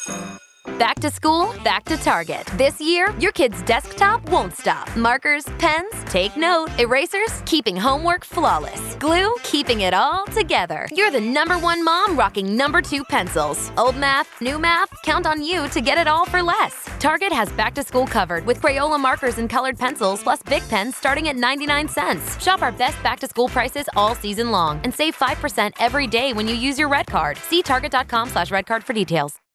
Back to school, back to Target. This year, your kid's desktop won't stop. Markers, pens, take note. Erasers, keeping homework flawless. Glue, keeping it all together. You're the #1 mom rocking #2 pencils. Old math, new math, count on you to get it all for less. Target has back to school covered with Crayola markers and colored pencils plus Bic pens starting at 99 cents. Shop our best back to school prices all season long and save 5% every day when you use your Red Card. See target.com/redcard for details.